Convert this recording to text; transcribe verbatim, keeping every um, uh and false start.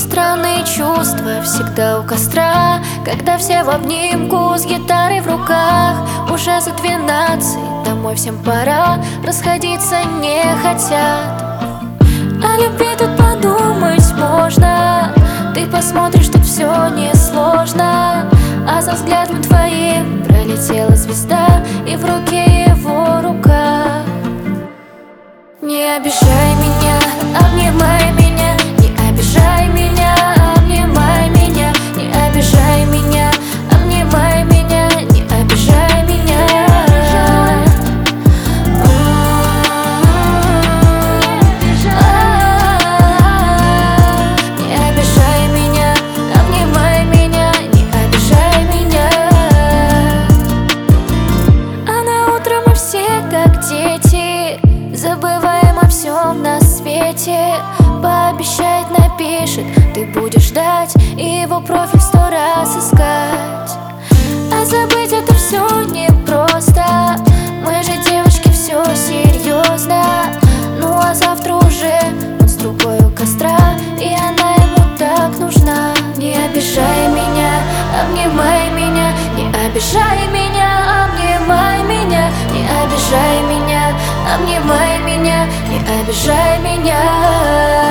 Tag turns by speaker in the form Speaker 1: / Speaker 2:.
Speaker 1: Странные чувства всегда у костра, когда все в обнимку с гитарой в руках. Уже за двенадцать, домой всем пора, расходиться не хотят. О любви тут подумать можно, ты посмотришь, тут все несложно. А за взглядом твоим пролетела звезда, и в руке его рука. Не обижай меня, обнимай меня, не обижай меня, обнимай меня, не обижай меня, обнимай меня, не обижай меня. Не обижай меня, обнимай меня, не обижай меня. А на утро мы все как дети, забываем о всем на свете. Пообещает, напишет, ты будешь ждать и его профиль сто раз искать. А забыть это все непросто, мы же девочки, все серьезно. Ну а завтра уже он с другой у костра, и она ему так нужна. Не обижай меня, обнимай меня, не обижай меня, обнимай меня, не обижай меня, обнимай меня, не обижай меня.